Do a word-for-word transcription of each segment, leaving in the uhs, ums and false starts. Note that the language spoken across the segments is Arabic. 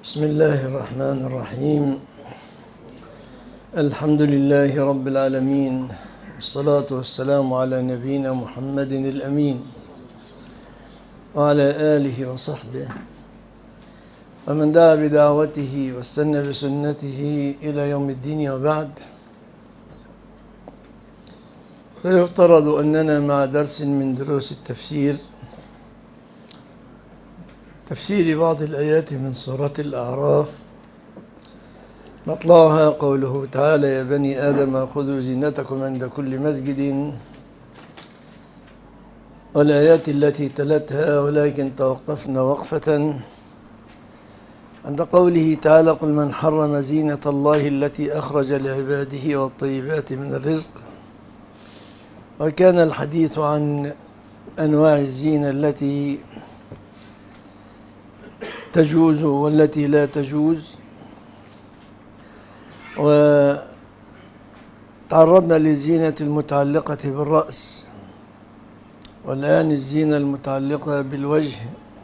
بسم الله الرحمن الرحيم. الحمد لله رب العالمين، والصلاة والسلام على نبينا محمد الأمين وعلى آله وصحبه ومن دعا بدعوته واستنى بسنته إلى يوم الدين. وبعد، فيفترض أننا مع درس من دروس التفسير، تفسير بعض الآيات من سورة الأعراف، مطلعها قوله تعالى: يا بني آدم خذوا زينتكم عند كل مسجد، والآيات التي تلتها، ولكن توقفنا وقفة عند قوله تعالى: قل من حرم زينة الله التي أخرج لعباده والطيبات من الرزق. وكان الحديث عن أنواع الزينة التي تجوز والتي لا تجوز، وتعرضنا للزينة المتعلقة بالرأس، والآن الزينة المتعلقة بالوجه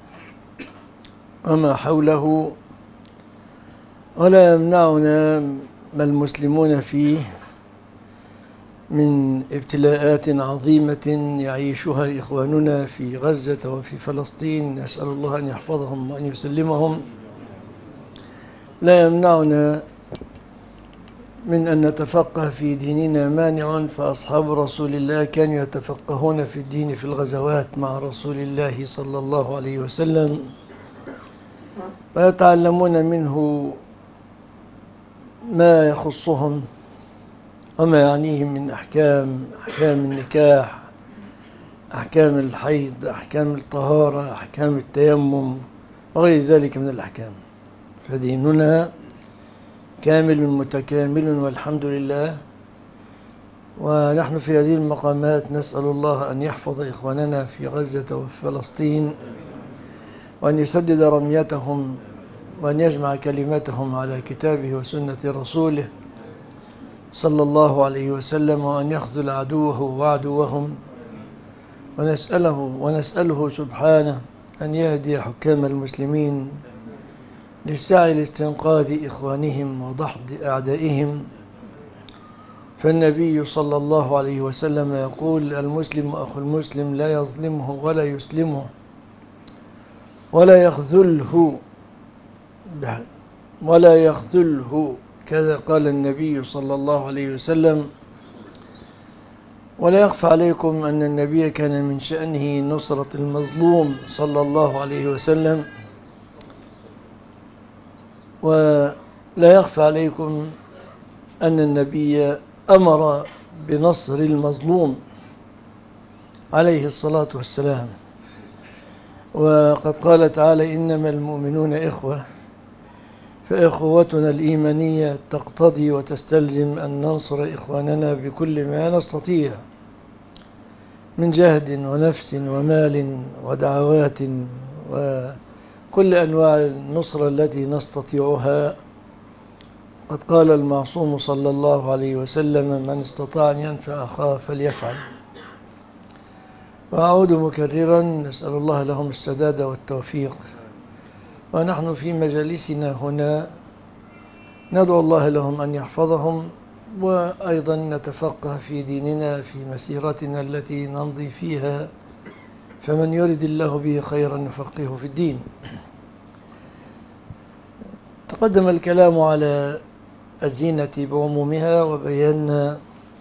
وما حوله. ولا يمنعنا ما المسلمون فيه من ابتلاءات عظيمة يعيشها إخواننا في غزة وفي فلسطين، نسأل الله أن يحفظهم وأن يسلمهم. لا يمنعنا من أن نتفقه في ديننا مانع، فأصحاب رسول الله كانوا يتفقهون في الدين في الغزوات مع رسول الله صلى الله عليه وسلم، ويتعلمون منه ما يخصهم وما يعنيهم من أحكام أحكام النكاح، أحكام الحيض، أحكام الطهارة، أحكام التيمم وغير ذلك من الأحكام. فديننا كامل متكامل والحمد لله. ونحن في هذه المقامات نسأل الله أن يحفظ إخواننا في غزة وفي فلسطين، وأن يسدد رميتهم، وأن يجمع كلمتهم على كتابه وسنة رسوله صلى الله عليه وسلم، وأن يخذل عدوه وعدوهم. ونسأله, ونسأله سبحانه أن يهدي حكام المسلمين للسعي لاستنقاذ إخوانهم وضحض أعدائهم. فالنبي صلى الله عليه وسلم يقول: المسلم أخو المسلم لا يظلمه ولا يسلمه ولا يخذله ولا يخذله كذا قال النبي صلى الله عليه وسلم. ولا يخفى عليكم أن النبي كان من شأنه نصرة المظلوم صلى الله عليه وسلم، ولا يخفى عليكم أن النبي أمر بنصر المظلوم عليه الصلاة والسلام. وقد قال تعالى: إنما المؤمنون إخوة، فإخوتنا الإيمانية تقتضي وتستلزم أن ننصر إخواننا بكل ما نستطيع من جهد ونفس ومال ودعوات وكل أنواع النصرة التي نستطيعها. قد قال المعصوم صلى الله عليه وسلم: من استطاع أن ينفع أخاه فليفعل. وأعود مكررا نسأل الله لهم السداد والتوفيق. ونحن في مجالسنا هنا ندعو الله لهم أن يحفظهم، وأيضا نتفقه في ديننا في مسيرتنا التي نمضي فيها، فمن يرد الله به خيرا يفقهه في الدين. تقدم الكلام على الزينة بعمومها، وبينا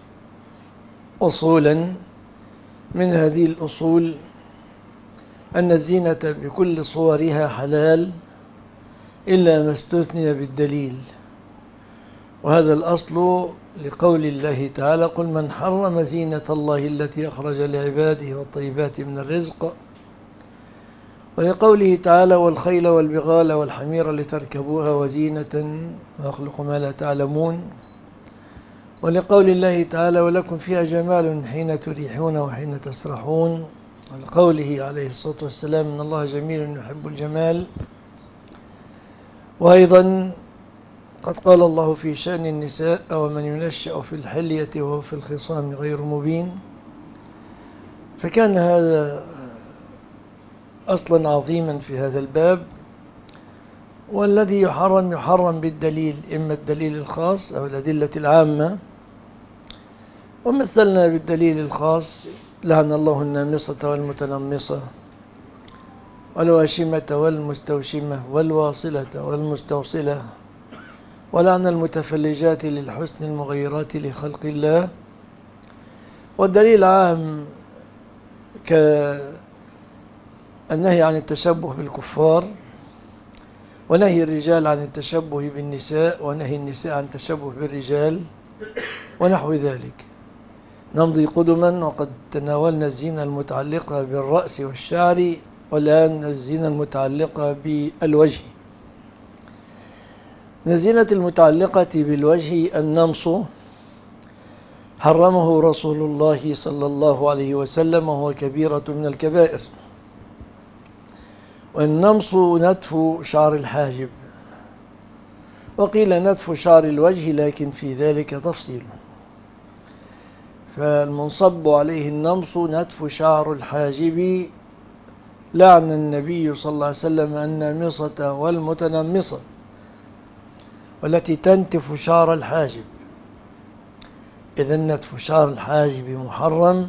أصولا من هذه الأصول أن الزينة بكل صورها حلال إلا ما استثني بالدليل. وهذا الأصل لقول الله تعالى: قل من حرم زينة الله التي أخرج لعباده والطيبات من الرزق. ولقوله تعالى: والخيل والبغال والحمير لتركبوها وزينة ويخلق ما لا تعلمون. ولقول الله تعالى: ولكم فيها جمال حين تريحون وحين تسرحون. ولقوله عليه الصلاة والسلام: إن الله جميل يحب الجمال. وأيضا قد قال الله في شأن النساء: ومن ينشأ في الحلية وهو في الخصام غير مبين. فكان هذا أصلا عظيما في هذا الباب، والذي يحرم يحرم بالدليل، إما الدليل الخاص أو الأدلة العامة. ومثلنا بالدليل الخاص: لعن الله النامصة والمتنمصة والواشمة والمستوشمة والواصلة والمستوصلة، ولعن المتفلجات للحسن المغيرات لخلق الله. والدليل عام كالنهي عن التشبه بالكفار، ونهي الرجال عن التشبه بالنساء، ونهي النساء عن التشبه بالرجال، ونحو ذلك. نمضي قدما، وقد تناولنا الزينة المتعلقة بالرأس والشعر، والآن الزينة المتعلقة بالوجه. من الزينة المتعلقة بالوجه النمص، حرمه رسول الله صلى الله عليه وسلم، وهو كبيرة من الكبائر. والنمص نتف شعر الحاجب، وقيل نتف شعر الوجه، لكن في ذلك تفصيل. فالمنصب عليه النمص نتف شعر الحاجب. لعن النبي صلى الله عليه وسلم النامصة والمتنمصة والتي تنتف شعر الحاجب. إذا نتف شعر الحاجب محرم.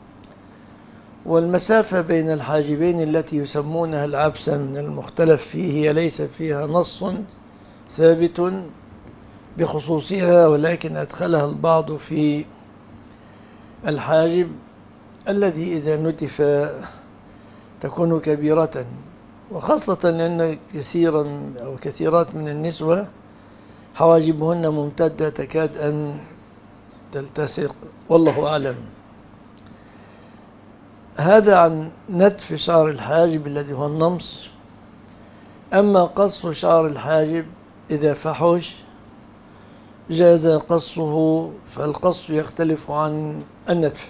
والمسافة بين الحاجبين التي يسمونها العبسة من المختلف فيه، هي ليس فيها نص ثابت بخصوصها، ولكن أدخلها البعض في الحاجب الذي إذا نتف تكون كبيرة، وخاصة لأن كثيرا أو كثيرات من النسوة حواجبهن ممتدة تكاد أن تلتصق، والله أعلم. هذا عن نتف شعر الحاجب الذي هو النمص. أما قص شعر الحاجب إذا فحش جاز قصه، فالقص يختلف عن النتف.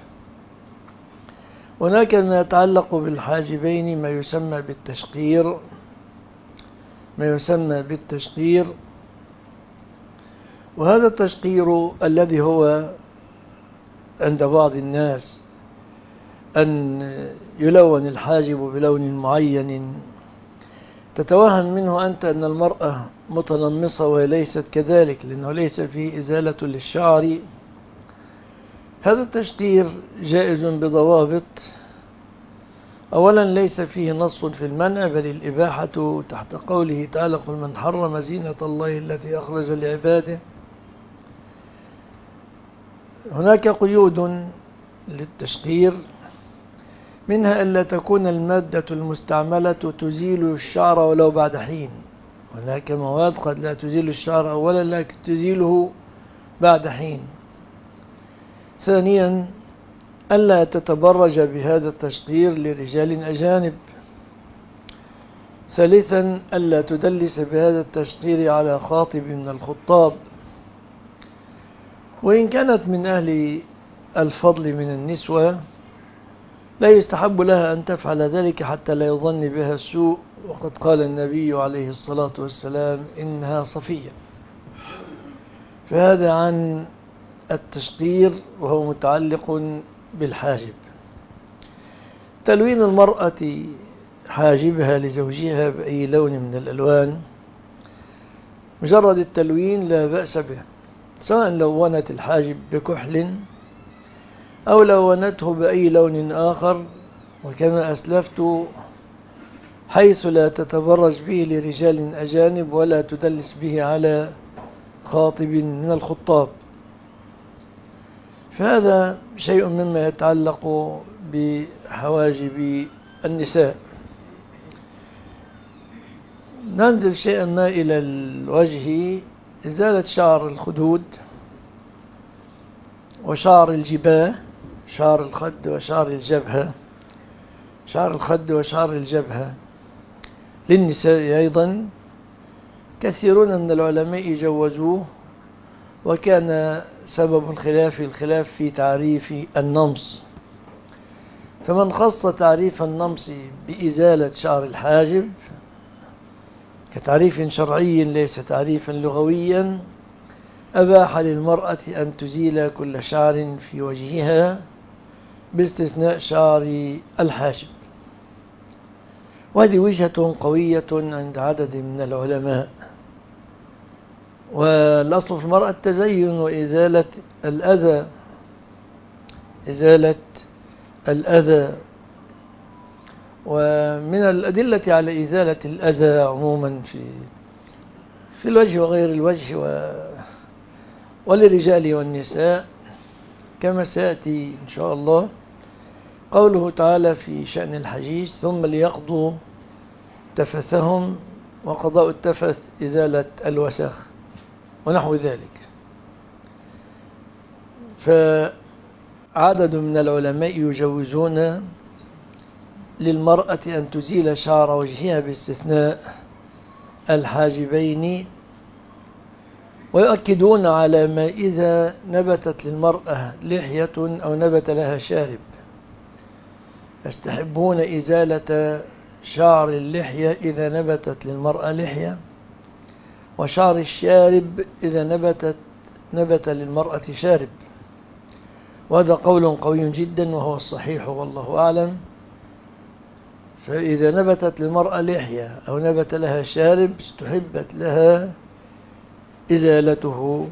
هناك ما يتعلق بالحاجبين ما يسمى بالتشقير ما يسمى بالتشقير وهذا التشقير الذي هو عند بعض الناس أن يلون الحاجب بلون معين، تتوهم منه أنت أن المرأة متنمصة، وليست كذلك، لأنه ليس فيه إزالة للشعر. هذا التشقير جائز بضوابط. أولا، ليس فيه نص في المنع، بل الإباحة تحت قوله تعالى: قل من حرم زينة الله التي أخرج لعباده. هناك قيود للتشقير، منها ألا تكون المادة المستعملة تزيل الشعر ولو بعد حين. هناك مواد قد لا تزيل الشعر أولا، لكن تزيله بعد حين. ثانيا، ألا تتبرج بهذا التشقير لرجال أجانب. ثالثا، ألا تدلس بهذا التشقير على خاطب من الخطاب، وإن كانت من أهل الفضل من النسوة لا يستحب لها أن تفعل ذلك حتى لا يظن بها السوء، وقد قال النبي عليه الصلاة والسلام: إنها صفية. فهذا عن التشقير، وهو متعلق بالحاجب. تلوين المرأة حاجبها لزوجها بأي لون من الألوان، مجرد التلوين لا بأس به، سواء لونت الحاجب بكحل أو لونته بأي لون آخر، وكما أسلفت حيث لا تتبرج به لرجال أجانب ولا تدلس به على خاطب من الخطاب. فهذا شيء مما يتعلق بحواجب النساء. ننزل شيئا ما إلى الوجه: إزالة شعر الخدود وشعر الجباه، شعر الخد وشعر الجبهة. شعر الخد وشعر الجبهة للنساء أيضا كثيرون من العلماء جوزوه، وكان سبب الخلاف الخلاف في تعريف النمص. فمن خص تعريف النمص بإزالة شعر الحاجب كتعريف شرعي ليس تعريفا لغويا، أباح للمرأة أن تزيل كل شعر في وجهها باستثناء شعر الحاجب. وهذه وجهة قوية عند عدد من العلماء. والأصل في المرأة التزين وإزالة الأذى، إزالة الأذى. ومن الأدلة على إزالة الأذى عموما في في الوجه وغير الوجه و وللرجال والنساء كما سيأتي إن شاء الله قوله تعالى في شأن الحجيج: ثم ليقضوا تفثهم، وقضاء التفث إزالة الوسخ ونحو ذلك. فعدد من العلماء يجوزون للمرأة أن تزيل شعر وجهها باستثناء الحاجبين، ويؤكدون على ما إذا نبتت للمرأة لحية أو نبت لها شارب، يستحبون إزالة شعر اللحية إذا نبتت للمرأة لحية، وشعر الشارب إذا نبتت نبت للمرأة شارب. وهذا قول قوي جدا وهو الصحيح والله أعلم. فإذا نبتت للمرأة لحية أو نبت لها شارب استحبت لها إزالته،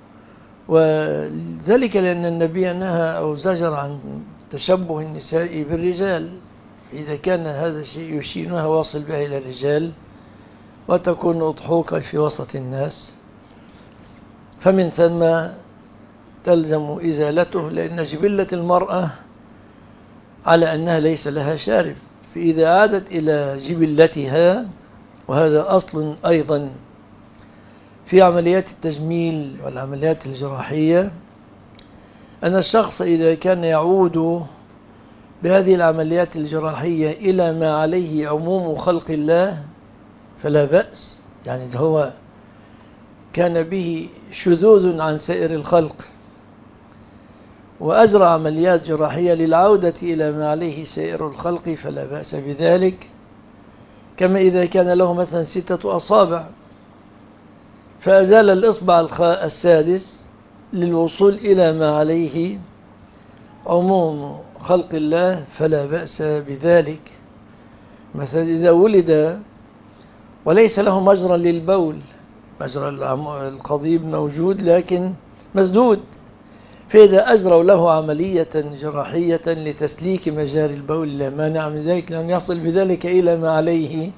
وذلك لأن النبي نهى أو زجر عن تشبه النساء بالرجال، إذا كان هذا الشيء يشينها واصل بها إلى الرجال وتكون أضحوكا في وسط الناس، فمن ثم تلزم إزالته، لأن جبلة المرأة على أنها ليس لها شارب. فإذا عادت إلى جبلتها، وهذا أصل أيضا في عمليات التجميل والعمليات الجراحية، أن الشخص إذا كان يعود بهذه العمليات الجراحية إلى ما عليه عموم خلق الله فلا بأس. يعني إذا هو كان به شذوذ عن سائر الخلق وأجرى عمليات جراحية للعودة إلى ما عليه سائر الخلق فلا بأس بذلك. كما إذا كان له مثلا ستة أصابع فأزال الإصبع السادس للوصول إلى ما عليه عموم خلق الله فلا بأس بذلك. مثلا إذا ولد وليس له مجرى للبول، مجرى القضيب موجود لكن مسدود، فإذا أجروا له عملية جراحية لتسليك مجاري البول لا مانع من ذلك، لأن يصل بذلك إلى ما عليه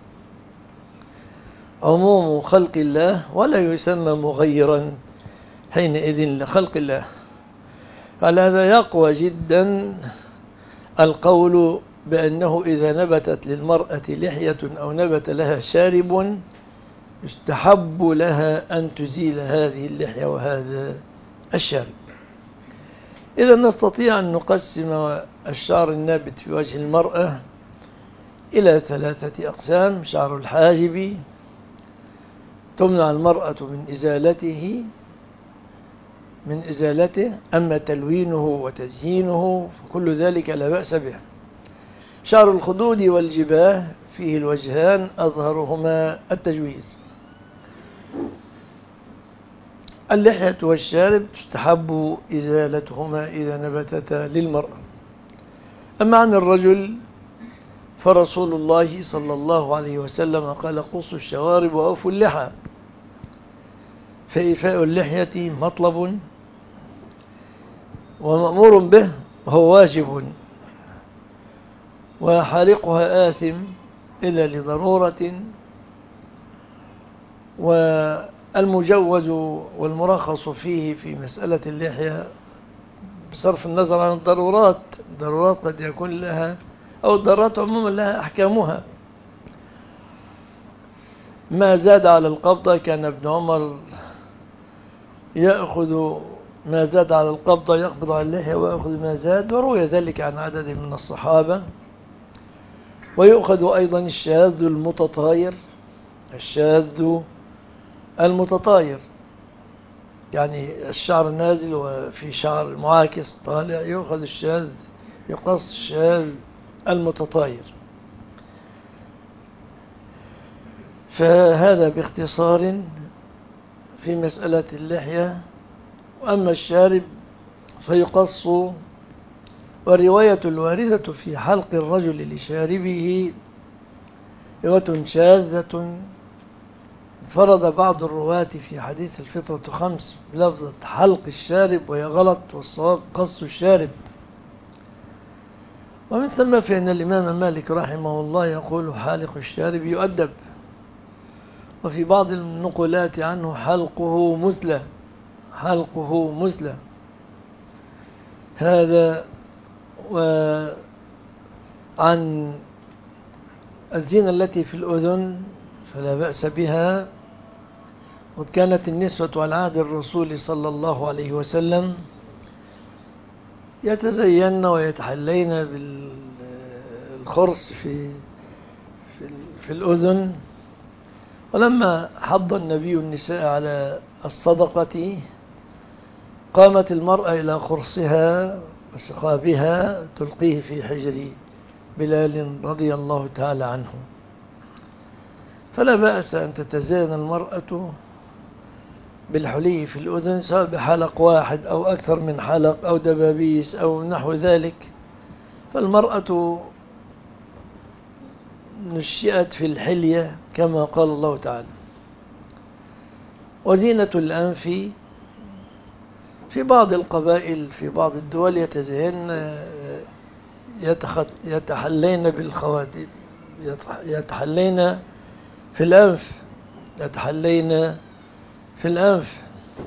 عموم خلق الله ولا يسمى مغيرا حينئذ لخلق الله. على هذا يقوى جدا القول بأنه إذا نبتت للمرأة لحية أو نبت لها شارب يستحب لها أن تزيل هذه اللحية وهذا الشارب. إذا نستطيع أن نقسم الشعر النابت في وجه المرأة إلى ثلاثة أقسام: شعر الحاجب تمنع المرأة من إزالته من إزالته أما تلوينه وتزيينه فكل ذلك لا بأس به. شعر الخدود والجباه فيه الوجهان أظهرهما التجويز. اللحية والشارب تستحب إزالتهما إذا نبتتا للمرأة. أما عن الرجل فرسول الله صلى الله عليه وسلم قال: قصوا الشوارب وأوفوا اللحى. فإيفاء اللحية مطلب ومأمور به وهو واجب، وحالقها آثم إلا لضرورة. والمجوز والمرخص فيه في مسألة اللحية بصرف النظر عن الضرورات، الضرورات قد يكون لها أو الضرورات عموما لها أحكامها. ما زاد على القبضة كان ابن عمر يأخذ ما زاد على القبضة يقبض على اللحية ويأخذ ما زاد، وروي ذلك عن عدد من الصحابة. ويؤخذ أيضا الشاذ المتطاير، الشاذ المتطاير يعني الشعر نازل وفي شعر معاكس طالع، يؤخذ الشاذ يقص الشاذ المتطاير. فهذا باختصار في مسألة اللحية. وأما الشارب فيقص. والرواية الواردة في حلق الرجل لشاربه لغة شاذة فرض بعض الرواة في حديث الفطرة خمس بلفظة حلق الشارب، وهي غلط، والصواب قص الشارب. ومن ثم فإن الإمام مالك رحمه الله يقول حالق الشارب يؤدب، وفي بعض النقولات عنه حلقه مثلى، حلقه مثلى. هذا. وعن الزينة التي في الأذن فلا بأس بها، وقد كانت النسوة على عهد الرسول صلى الله عليه وسلم يتزين ويتحلين بالخرص في في, في الأذن. ولما حض النبي النساء على الصدقة قامت المرأة إلى خرصها وسخابها تلقيه في حجر بلال رضي الله تعالى عنه. فلا بأس أن تتزين المرأة بالحلي في الأذن، سواء بحلق واحد أو أكثر من حلق أو دبابيس أو نحو ذلك. فالمرأة نشئت في الحلية كما قال الله تعالى. وزينة الأنف في بعض القبائل في بعض الدول يتزين يتحلين بالخواتم، يتحلين في الأنف، يتحلين في الأنف.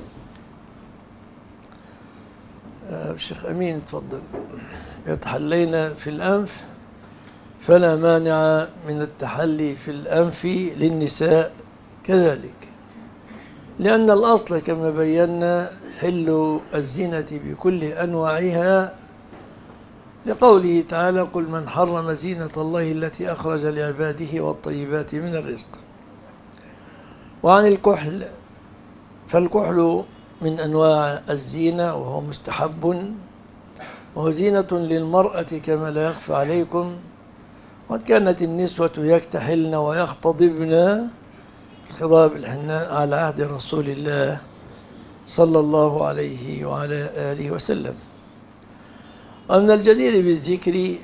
الشيخ أمين تفضل. يتحلين في الأنف، فلا مانع من التحلي في الأنف للنساء كذلك، لأن الأصل كما بينا حل الزينة بكل أنواعها، لقوله تعالى قل من حرم زينة الله التي أخرج لعباده والطيبات من الرزق. وعن الكحل، فالكحل من أنواع الزينة وهو مستحب، وهو زينة للمرأة كما لا يخفى عليكم. وقد كانت النسوة يكتحلن ويختضبن خضاب الحناء على عهد رسول الله صلى الله عليه وعلى آله وسلم. ومن الجدير بالذكر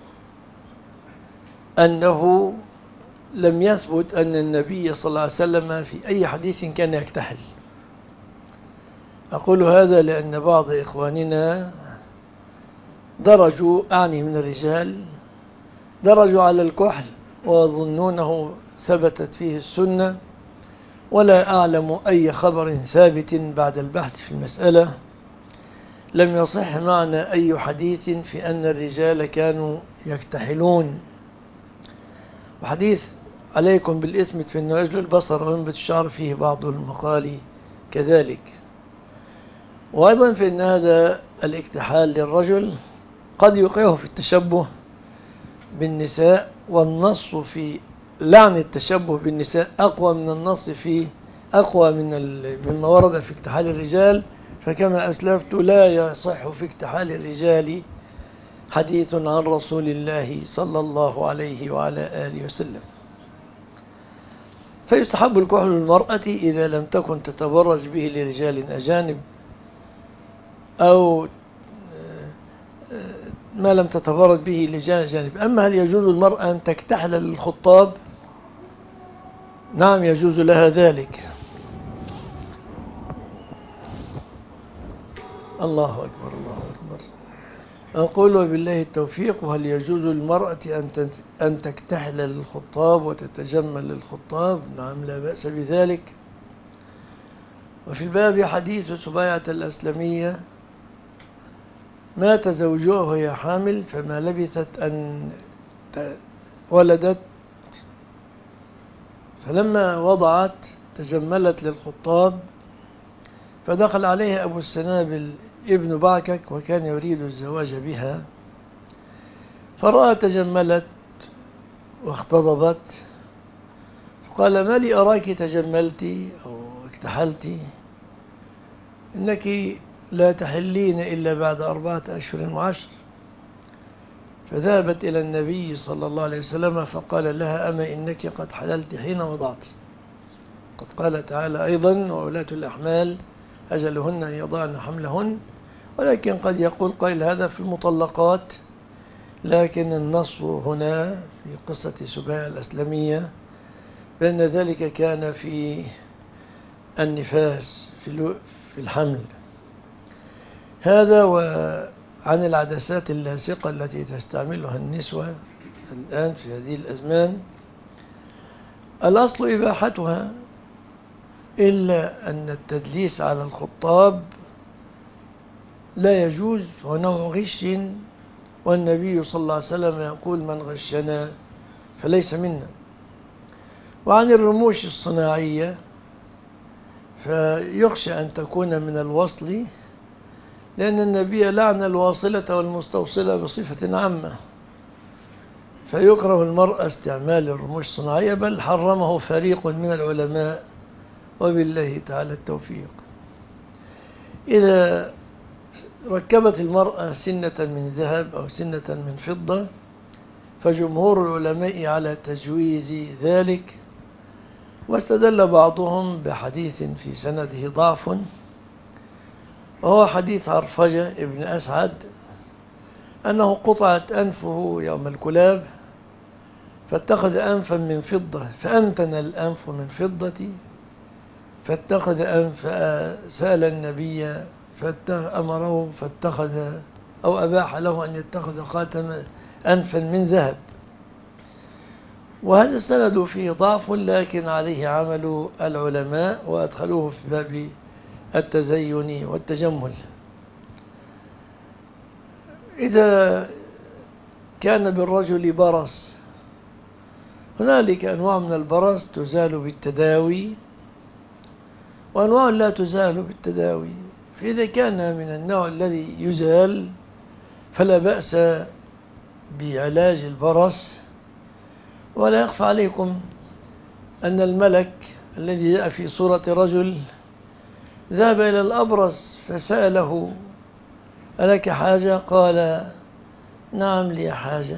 أنه لم يثبت أن النبي صلى الله عليه وسلم في أي حديث كان يكتحل. أقول هذا لأن بعض إخواننا درجوا، أعني من الرجال، درجوا على الكحل ويظنونه ثبتت فيه السنة، ولا أعلم أي خبر ثابت بعد البحث في المسألة لم يصح معنا أي حديث في أن الرجال كانوا يكتحلون. وحديث عليكم بالإثم في أن رجل البصر وينبت الشعر فيه بعض المقال كذلك. وأيضا في أن هذا الاكتحال للرجل قد يوقعه في التشبه بالنساء، والنص في لعن التشبه بالنساء أقوى من النص في أقوى من مما ورد في اكتحال الرجال. فكما أسلفت لا يصح في اكتحال الرجال حديث عن رسول الله صلى الله عليه وعلى آله وسلم. فيستحب الكحل للمرأة إذا لم تكن تتبرج به لرجال أجانب، أو ما لم تتبرج به لرجال أجانب. أما هل يجوز المرأة أن تكتحل للخطاب؟ نعم يجوز لها ذلك. الله أكبر الله أكبر. أقول وبالله التوفيق. وهل يجوز للمرأة أن تكتحل للخطاب وتتجمل للخطاب؟ نعم لا بأس بذلك. وفي الباب حديث سبيعة الأسلمية مات زوجها وهي حامل، فما لبثت أن ولدت، فلما وضعت تجملت للخطاب، فدخل عليها أبو السنابل ابن بعكك وكان يريد الزواج بها، فرأى تجملت واختضبت، فقال ما لي أراك تجملت أو اكتحلت، إنك لا تحلين إلا بعد أربعة أشهر وعشر. فذهبت إلى النبي صلى الله عليه وسلم فقال لها أما إنك قد حللت حين وضعت. قد قال تعالى أيضا وأولاة الأحمال أجلهن أن يضعن حملهن. ولكن قد يقول قائل هذا في المطلقات، لكن النص هنا في قصة سباع الأسلمية بأن ذلك كان في النفاس في في الحمل. هذا وعن العدسات اللاصقة التي تستعملها النسوة الآن في هذه الأزمان، الأصل إباحتها، إلا أن التدليس على الخطاب لا يجوز ونوع غش، والنبي صلى الله عليه وسلم يقول من غشنا فليس منا. وعن الرموش الصناعية فيخشى أن تكون من الوصل، لأن النبي لعن الواصلة والمستوصلة بصفة عامة، فيكره المرأة استعمال الرموش الصناعية، بل حرمه فريق من العلماء وبالله تعالى التوفيق. إذا ركبت المرأة سنة من ذهب أو سنة من فضة فجمهور العلماء على تجويز ذلك، واستدل بعضهم بحديث في سنده ضعف، وهو حديث عرفجة ابن أسعد أنه قطعت أنفه يوم الكلاب فاتخذ أنفا من فضة فأنتن الأنف من فضة، فاتخذ أنف سأل النبي فأمره فاتخذ أو أباح له أن يتخذ خاتم أنفا من ذهب. وهذا السند فيه ضعف، لكن عليه عمل العلماء وأدخلوه في باب التزين والتجمل. إذا كان بالرجل برص، هنالك أنواع من البرص تزال بالتداوي وأنواع لا تزال بالتداوي. فإذا كان من النوع الذي يزال فلا بأس بعلاج البرص. ولا يخفى عليكم أن الملك الذي جاء في صورة رجل ذهب إلى الأبرص فسأله ألك حاجة؟ قال نعم لي حاجة.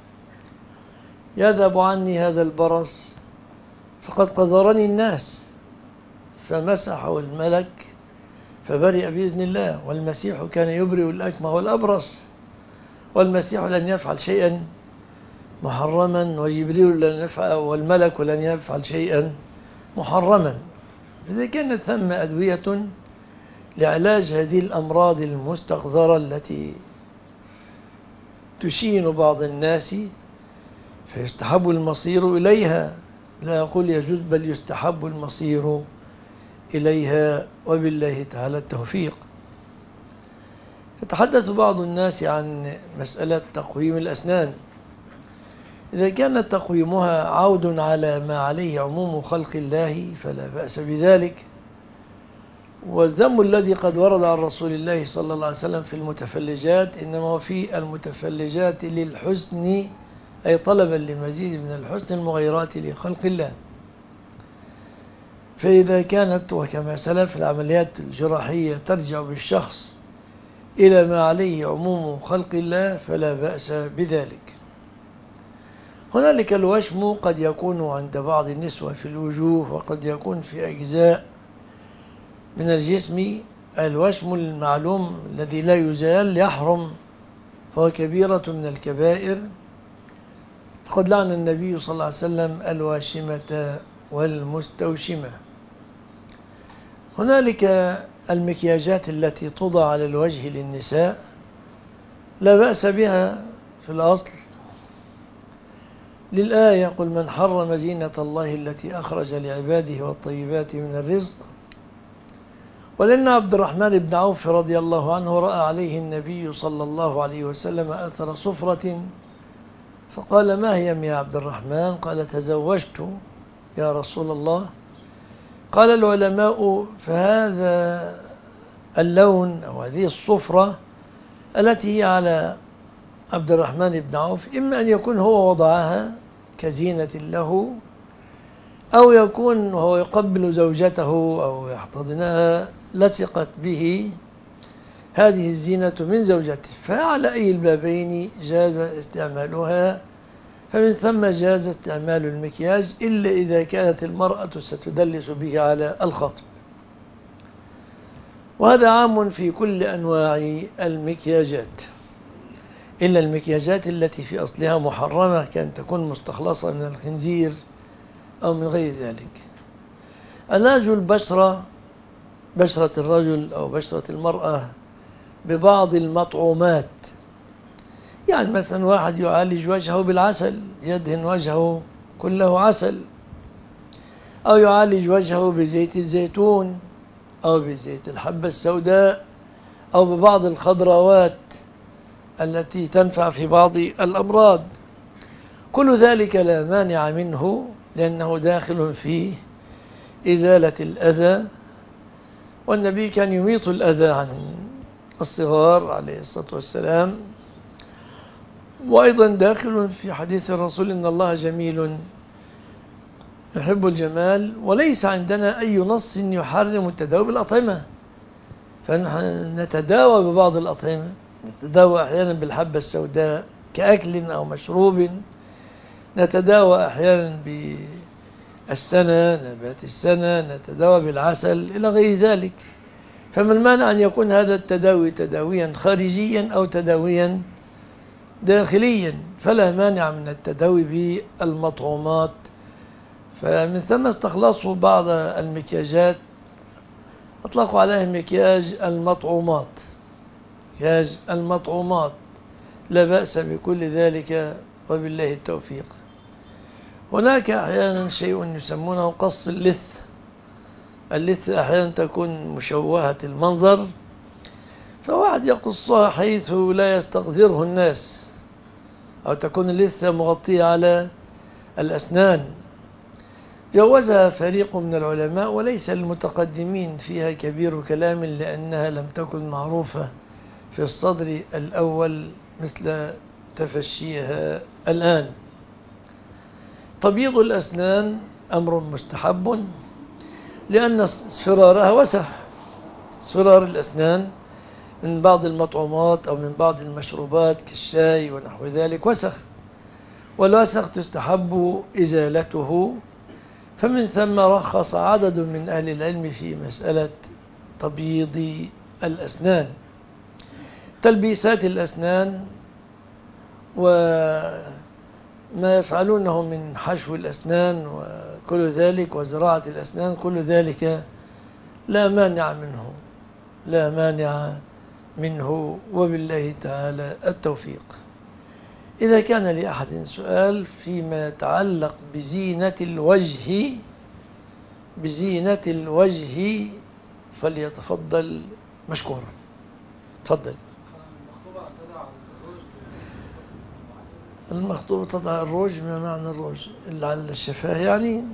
يذهب عني هذا البرص فقد قذرني الناس، فمسحه الملك فبرئ بإذن الله. والمسيح كان يبرئ الأكمه والأبرص، والمسيح لن يفعل شيئا محرما، وجبريل لن يفعل والملك لن يفعل شيئا محرما. إذا كانت ثم أدوية لعلاج هذه الأمراض المستقذرة التي تشين بعض الناس فيستحب المصير إليها، لا أقول يجوز بل يستحب المصير إليها وبالله تعالى التوفيق. يتحدث بعض الناس عن مسألة تقويم الأسنان. إذا كان تقويمها عود على ما عليه عموم خلق الله فلا بأس بذلك. والذم الذي قد ورد عن رسول الله صلى الله عليه وسلم في المتفلجات إنما هو في المتفلجات للحسن، أي طلبا لمزيد من الحسن المغيرات لخلق الله. فإذا كانت وكما سلف العمليات الجراحية ترجع بالشخص إلى ما عليه عموم خلق الله فلا بأس بذلك. هنالك الوشم قد يكون عند بعض النسوة في الوجوه، وقد يكون في أجزاء من الجسم. الوشم المعلوم الذي لا يزال يحرم، فهو كبيرة من الكبائر. قد لعن النبي صلى الله عليه وسلم الواشمة والمستوشمة. هنالك المكياجات التي توضع على الوجه للنساء لا بأس بها في الأصل للآية قل من حرم زينة الله التي أخرج لعباده والطيبات من الرزق. ولأن عبد الرحمن بن عوف رضي الله عنه رأى عليه النبي صلى الله عليه وسلم أثر صفرة فقال ما هي يا عبد الرحمن؟ قال تزوجت يا رسول الله. قال العلماء فهذا اللون أو هذه الصفرة التي هي على عبد الرحمن بن عوف إما أن يكون هو وضعها كزينة له، أو يكون وهو يقبل زوجته أو يحتضنها لصقت به هذه الزينة من زوجته، فعلى أي البابين جاز استعمالها. فمن ثم جاز استعمال المكياج إلا إذا كانت المرأة ستدلس به على الخطب. وهذا عام في كل أنواع المكياجات. إلا المكياجات التي في أصلها محرمة كان تكون مستخلصة من الخنزير أو من غير ذلك. علاج البشرة، بشرة الرجل أو بشرة المرأة، ببعض المطعومات. يعني مثلا واحد يعالج وجهه بالعسل، يدهن وجهه كله عسل، أو يعالج وجهه بزيت الزيتون أو بزيت الحبة السوداء أو ببعض الخضروات التي تنفع في بعض الأمراض. كل ذلك لا مانع منه، لأنه داخل في إزالة الأذى، والنبي كان يميط الأذى عن الصغار عليه الصلاة والسلام. وأيضا داخل في حديث الرسول إن الله جميل يحب الجمال، وليس عندنا أي نص يحرم التداوي بالأطعمة، فنحن نتداوى ببعض الأطعمة، نتداوى أحيانا بالحبة السوداء كأكل أو مشروب، نتداوى أحيانا بالسنة، نبات السنة، نتداوى بالعسل إلى غير ذلك. فما المانع أن يكون هذا التداوي تداويا خارجيا أو تداويا داخليا؟ فلا مانع من التداوي بالمطعومات. فمن ثم استخلصوا بعض المكياجات أطلقوا عليها مكياج المطعومات، مكياج المطعومات، لا بأس بكل ذلك وبالله التوفيق. هناك أحيانا شيء يسمونه قص اللث. اللث أحيانا تكون مشوهة المنظر، فواحد يقصها حيث لا يستقذره الناس، أو تكون اللثة مغطية على الأسنان. جوزها فريق من العلماء وليس المتقدمين فيها كبير كلام، لأنها لم تكن معروفة في الصدر الأول مثل تفشيها الآن. تبييض الأسنان أمر مستحب، لأن اصفرارها وسخ. اصفرار الأسنان من بعض المطعومات أو من بعض المشروبات كالشاي ونحو ذلك وسخ، والوسخ تستحب إزالته. فمن ثم رخص عدد من أهل العلم في مسألة تبييض الأسنان. تلبيسات الأسنان وما يفعلونه من حشو الأسنان وكل ذلك وزراعة الأسنان، كل ذلك لا مانع منه، لا مانع منه وبالله تعالى التوفيق. إذا كان لأحد سؤال فيما يتعلق بزينة الوجه بزينة الوجه فليتفضل مشكورا. تفضل. المخطوبة تضع الروج. ما معنى الروج؟ اللي على الشفاه يعني؟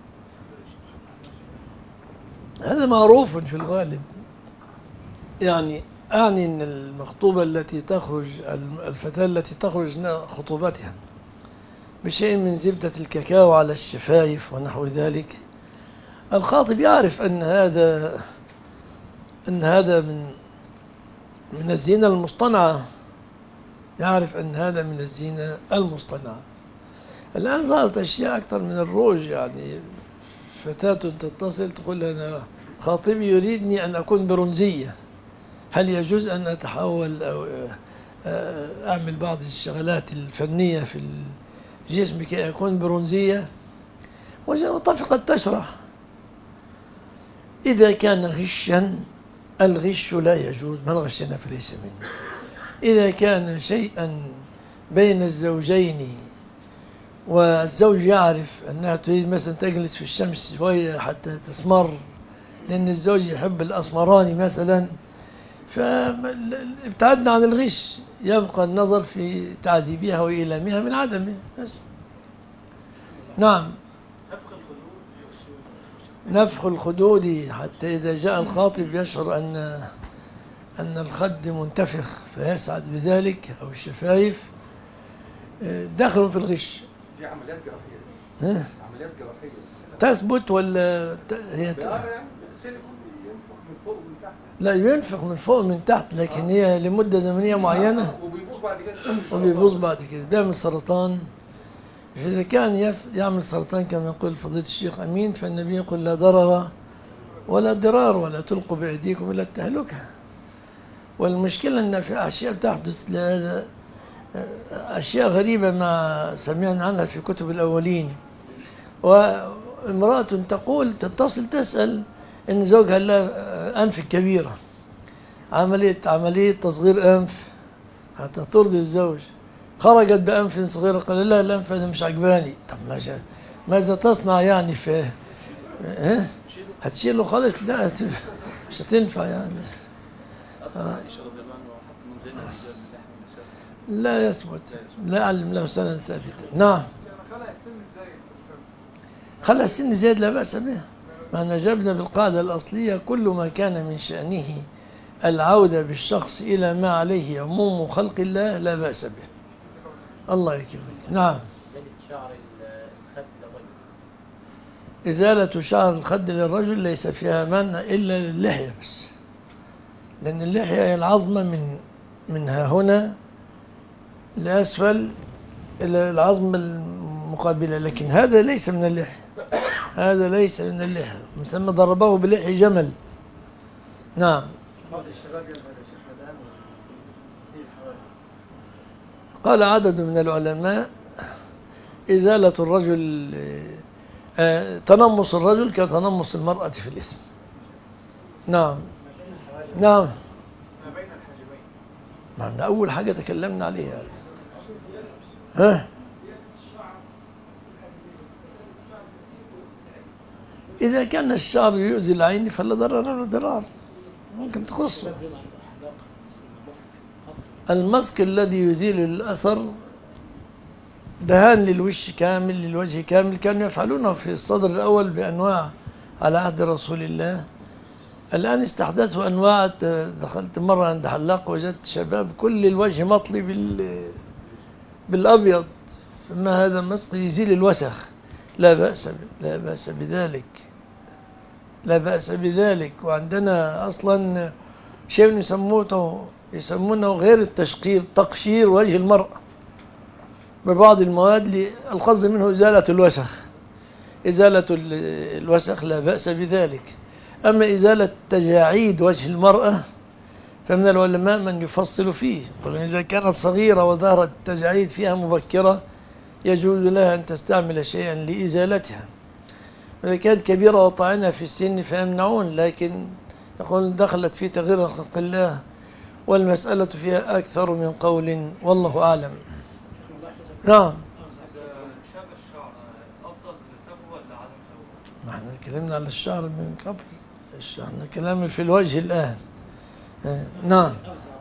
هذا معروف في الغالب، يعني أعني أن المخطوبة التي تخرج، الفتاة التي تخرج خطوبتها بشيء من زبدة الكاكاو على الشفايف ونحو ذلك، الخاطب يعرف أن هذا أن هذا من من الزينة المصطنعة، يعرف أن هذا من الزينة المصطنعة. الآن ظهرت أشياء أكثر من الروج، يعني فتاة تتصل تقول أنا خاطبي يريدني أن أكون برونزية، هل يجوز أن أتحول أو أعمل بعض الشغلات الفنية في الجسم كي أكون برونزية؟ وطفقت تشرح إذا كان غشا، الغش لا يجوز، من غشنا فليس منه. إذا كان شيئا بين الزوجين والزوج يعرف أنها تريد مثلا تجلس في الشمس شوية حتى تسمر، لأن الزوج يحب الأسمراني مثلا، فابتعدنا عن الغش، يبقى النظر في تعذيبها وإيلامها من عدمه بس. نعم. نفخ الخدود حتى إذا جاء الخاطب يشعر أن أن الخد منتفخ فيسعد بذلك، أو الشفايف، داخل في الغش. دي عمليات جراحية. ها؟ عمليات جراحية تثبت ولا هي فوق ومن تحت؟ لا، ينفخ من فوق ومن تحت، لكن آه. هي لمدة زمنية معينة وبيبوظ بعد كده. وبيبوظ بعد كده. ده من السرطان. إذا كان يف... يعمل سرطان كما يقول فضيلة الشيخ أمين، فالنبي يقول لا ضرر ولا ضرار ولا تلقوا بأيديكم إلى التهلكة. والمشكلة أن في أشياء تحدث لهذا أشياء غريبة ما سمعنا عنها في كتب الأولين. وامرأة تقول تتصل تسأل إن زوجها لها أنف كبيرة، عملية عملية تصغير أنف حتى ترضي الزوج، خرجت بأنف صغير، قال لا الأنف أنا مش عجباني. طب ماذا ماذا تصنع يعني؟ في ها هتشيله خالص؟ لا مش هتنفع يعني. آه. لا يثبت، لا أعلم له سنة ثابتة. نعم. خلع السن زياد لا بأس به، ما نجبنا بالقاعدة الأصلية كل ما كان من شأنه العودة بالشخص إلى ما عليه عموم خلق الله لا بأس به. الله يكرمك. نعم. إزالة شعر الخد للرجل ليس فيها مانع إلا للحية بس، لأن اللحية هي العظمة من منها هنا لأسفل إلى العظمة المقابلة، لكن هذا ليس من اللحية، هذا ليس من اللحية، من ثم ضربه بلحي جمل. نعم. قال عدد من العلماء إزالة الرجل آه تنمص الرجل كتنمص المرأة في الإثم. نعم. نعم. معنى أول حاجة تكلمنا عليها. ها؟ إذا كان الشعر يؤذي العين فلا ضرر ولا ضرار، ممكن تقصه. المسك الذي يزيل الأثر دهان للوش كامل، للوجه كامل، كانوا يفعلونه في الصدر الأول بأنواع على عهد رسول الله. الآن استحدثوا أنواع. دخلت مرة عند حلاق وجدت شباب كل الوجه مطلي بال بالأبيض، فما هذا مسك يزيل الوسخ، لا بأس لا بأس بذلك، لا بأس بذلك. وعندنا أصلا شيء يسمونه يسمونه غير التشقير، تقشير وجه المرأة ببعض المواد، القصد منه إزالة الوسخ. إزالة الوسخ لا بأس بذلك. أما إزالة تجاعيد وجه المرأة فمن العلماء من يفصل فيه، إذا كانت صغيرة وظهرت التجاعيد فيها مبكرة يجوز لها أن تستعمل شيئا لإزالتها. إذا كانت كبيرة وطاعنة في السن فيمنعون، لكن يقول دخلت في تغيير خلق الله، والمسألة فيها أكثر من قول، والله أعلم. نعم. ما احنا تكلمنا على الشعر من قبل، احنا كلام في الوجه الآن. نعم.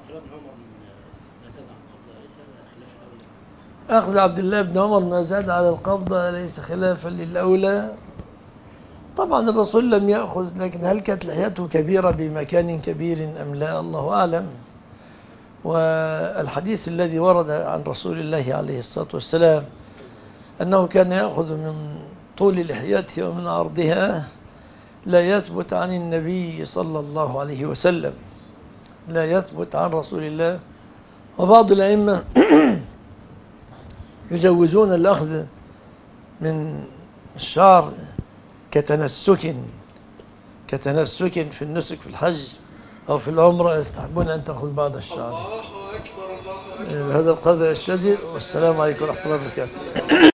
أخذ عبد الله بن عمر ما زاد على القبضة ليس خلافا للأولى. طبعا الرسول لم يأخذ، لكن هل كانت لحيته كبيرة بمكان كبير أم لا؟ الله أعلم. والحديث الذي ورد عن رسول الله عليه الصلاة والسلام أنه كان يأخذ من طول لحيته ومن عرضها لا يثبت عن النبي صلى الله عليه وسلم، لا يثبت عن رسول الله. وبعض الأئمة يجوزون الأخذ من الشعر كتنسك كتنسك في النسك في الحج أو في العمرة، يستحبون أن تأخذ بعض الشعر. هذا القدر الشجر، والسلام عليكم ورحمة الله وبركاته.